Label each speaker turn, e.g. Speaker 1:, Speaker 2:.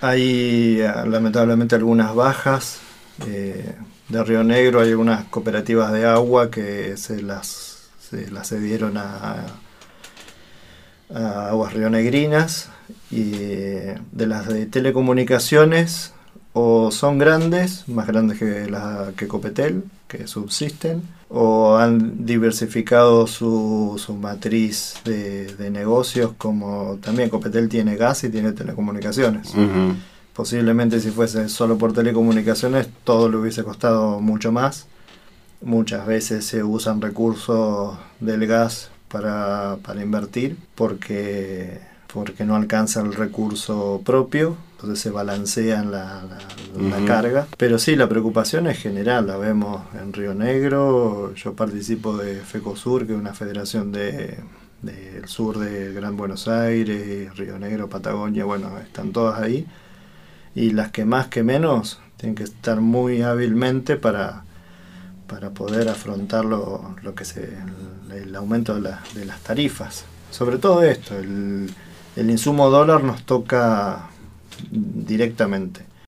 Speaker 1: Hay lamentablemente algunas bajas. De Río Negro hay algunas cooperativas de agua que se las cedieron a Aguas Rionegrinas, y de las de telecomunicaciones o son grandes, más grandes que Copetel, que subsisten, o han diversificado su matriz de negocios, como también Copetel tiene gas y tiene telecomunicaciones.
Speaker 2: Uh-huh.
Speaker 1: Posiblemente si fuese solo por telecomunicaciones todo le hubiese costado mucho más. Muchas veces se usan recursos del gas para invertir porque no alcanza el recurso propio, entonces se balancea la
Speaker 2: Uh-huh.
Speaker 1: carga. Pero sí, la preocupación es general, la vemos en Río Negro. Yo participo de FECOSUR, que es una federación del sur de Gran Buenos Aires, Río Negro, Patagonia, bueno, están todas ahí. Y las que más que menos tienen que estar muy hábilmente para poder afrontar lo que el aumento de las tarifas. Sobre todo esto, el insumo dólar nos toca directamente.